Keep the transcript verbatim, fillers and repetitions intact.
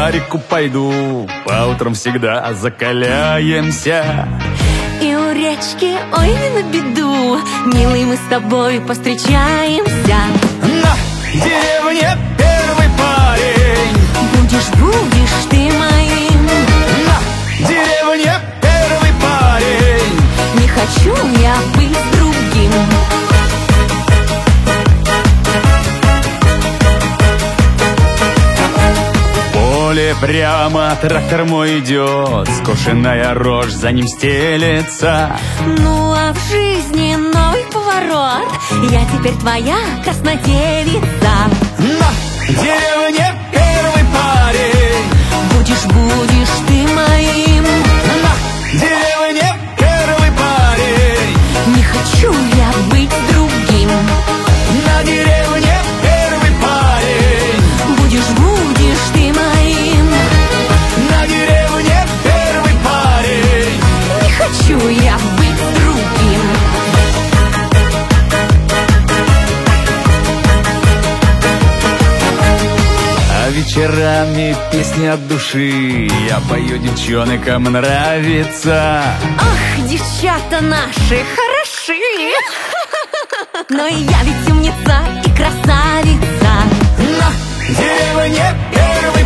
на реку пойду, по утрам всегда закаляемся. И у речки, ой, не на беду, милый, мы с тобой повстречаемся. На деревне первый парень, Будешь, будешь ты моим. на деревне первый парень. Не хочу я быть другим. Поле прямо, трактор мой идет, скошенная рожь за ним стелется. Ну а в жизни новый поворот, я теперь твоя краснодевица. На деревне первый парень, Будешь, будешь ты моим. на деревне первый парень. Не хочу я быть другим. На деревне первый парень, Будешь, будешь ты моим. на деревне первый парень. Не хочу я быть другим. А вечерами песни от души я пою, девчонкам нравится. Ах, девчата наши хороши. Но и я ведь умница и красавица. На деревне первый